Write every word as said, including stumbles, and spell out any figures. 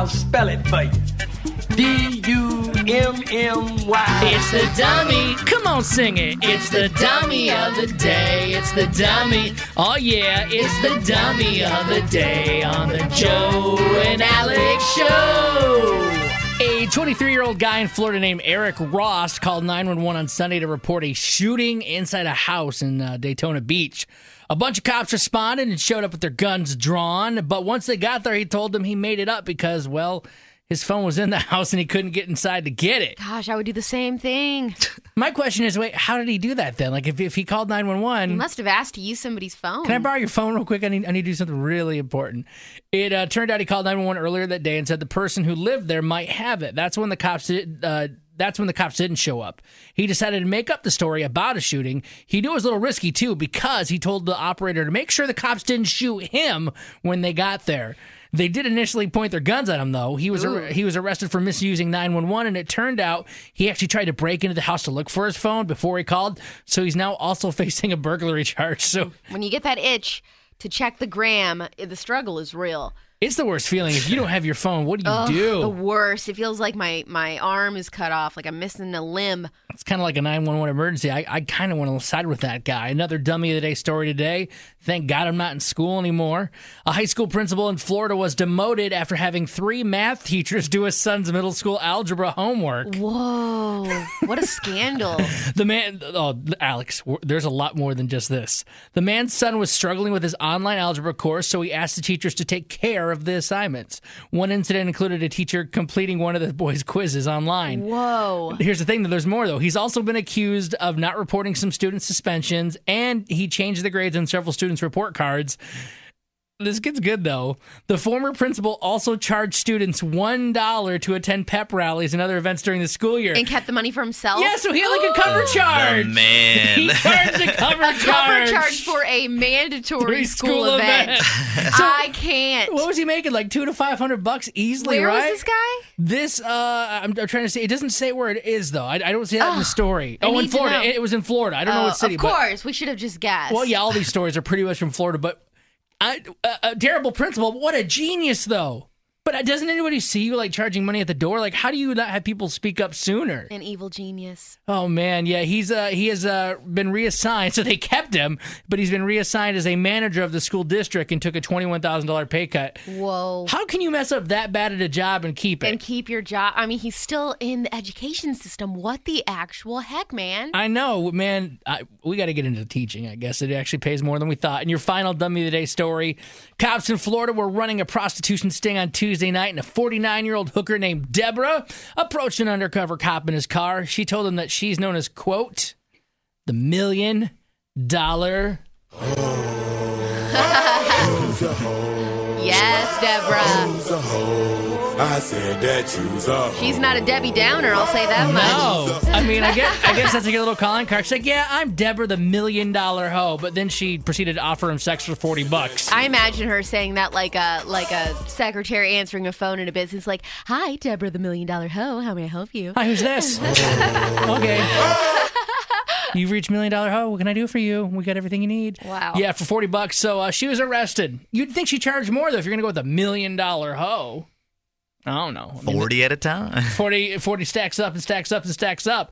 I'll spell it for you. D U M M Y. It's the dummy. Come on, sing it. It's the dummy of the day. It's the dummy. Oh, yeah, it's the dummy of the day on the Joe and Alex Show. A twenty-three-year-old guy in Florida named Eric Ross called nine one one on Sunday to report a shooting inside a house in uh, Daytona Beach. A bunch of cops responded and showed up with their guns drawn, but once they got there, he told them he made it up because, well, his phone was in the house and he couldn't get inside to get it. Gosh, I would do the same thing. My question is, wait, how did he do that then? Like, if, if he called nine one one... He must have asked to use somebody's phone. Can I borrow your phone real quick? I need, I need to do something really important. It uh, turned out he called nine one one earlier that day and said the person who lived there might have it. That's when the cops did, uh, that's when the cops didn't show up. He decided to make up the story about a shooting. He knew it was a little risky, too, because he told the operator to make sure the cops didn't shoot him when they got there. They did initially point their guns at him, though. He was ar- he was arrested for misusing nine one one, and it turned out he actually tried to break into the house to look for his phone before he called, so he's now also facing a burglary charge. So when you get that itch to check the gram, the struggle is real. It's the worst feeling. If you don't have your phone, what do you Ugh, do? The worst. It feels like my, my arm is cut off, like I'm missing a limb. It's kind of like a nine one one emergency. I, I kind of want to side with that guy. Another dummy of the day story today. Thank God I'm not in school anymore. A high school principal in Florida was demoted after having three math teachers do his son's middle school algebra homework. Whoa. What a scandal. The man, oh, Alex, there's a lot more than just this. The man's son was struggling with his online algebra course, so he asked the teachers to take care of the assignments. One incident included a teacher completing one of the boys' quizzes online. Whoa. Here's the thing, that there's more, though. He's also been accused of not reporting some student suspensions, and he changed the grades on several students' report cards. This gets good, though. The former principal also charged students one dollar to attend pep rallies and other events during the school year. And kept the money for himself? Yeah, so he had like a cover charge. The man. He charged a cover a charge. cover charge for a mandatory school, school event. event. So, I can't. What was he making? Like two to five hundred bucks easily, Where right? was this guy? This, uh, I'm, I'm trying to say, it doesn't say where it is, though. I, I don't see that in the story. I Oh, in need to Florida. know. It, it was in Florida. I don't know Oh, what city. Of but- course. We should have just guessed. Well, yeah, all these stories are pretty much from Florida, but I, a, a terrible principal. What a genius, though. But doesn't anybody see you like charging money at the door? Like, how do you not have people speak up sooner? An evil genius. Oh man, yeah, he's uh he has uh been reassigned. So they kept him, but he's been reassigned as a manager of the school district and took a twenty-one thousand dollar pay cut. Whoa. How can you mess up that bad at a job and keep it? And keep your job. I mean, he's still in the education system. What the actual heck, man? I know, man. I, we got to get into teaching, I guess. It actually pays more than we thought. And your final dummy of the day story. Cops in Florida were running a prostitution sting on Tuesday night, and a forty-nine-year-old hooker named Deborah approached an undercover cop in his car. She told him that she's known as, quote, the million dollar. Yes, Deborah. I said that you's a She's not a Debbie Downer, I'll say that much. No. I mean, I guess, I guess that's like a little calling card. She's like, yeah, I'm Deborah the million dollar hoe. But then she proceeded to offer him sex for forty bucks. I imagine her saying that like a like a secretary answering a phone in a business, like, "Hi, Deborah, the million dollar hoe. How may I help you?" Hi, who's this? Okay. You've reached Million Dollar Hoe. What can I do for you? We got everything you need. Wow. Yeah, for forty bucks. So uh, she was arrested. You'd think she charged more, though, if you're going to go with a Million Dollar Hoe. I don't know. I mean, forty at a time. forty, forty stacks up and stacks up and stacks up.